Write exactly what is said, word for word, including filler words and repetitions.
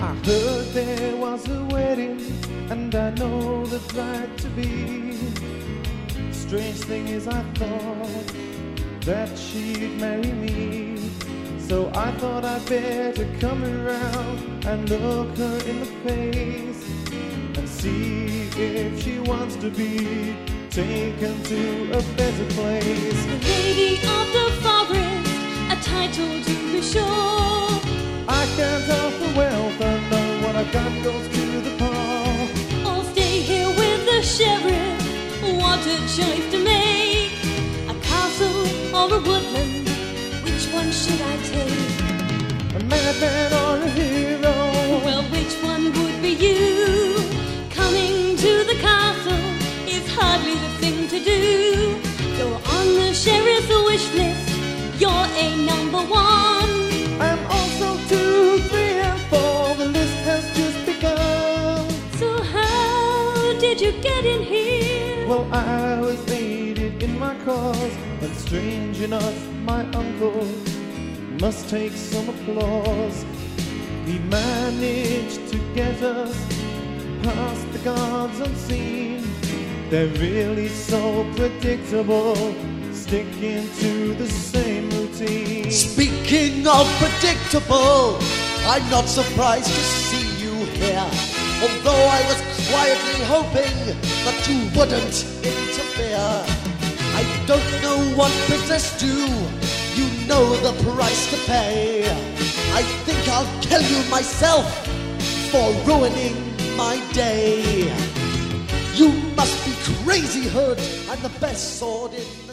I heard there was a wedding, and I know the bride to be. Strange thing is, I thought that she'd marry me. So I thought I'd better come around and look her in the face and see if she wants to be taken to a better place. The lady of the forest, a title to be sure. I can't offer wealth, and know what I've got goes to the poor. Or stay here with the sheriff, what a choice to make. A castle or a woodland, which one should I take? A madman or a hero? Well, which one would be you? Coming to the castle is hardly the thing to do. You're on the sheriff's wish list, you're a number one. I'm also two, three, and four. The list has just begun. So how did you get in here? Well, I was aided in my cause, and strange enough, my uncle must take some applause. He managed to get us past the guards unseen. They're really so predictable, sticking to the same routine. Speaking of predictable, I'm not surprised to see you here. Although I was quietly hoping that you wouldn't interfere. I don't know what possessed you, you know the price to pay. I think I'll kill you myself for ruining my day. You must be crazy, Hood. I'm the best sword in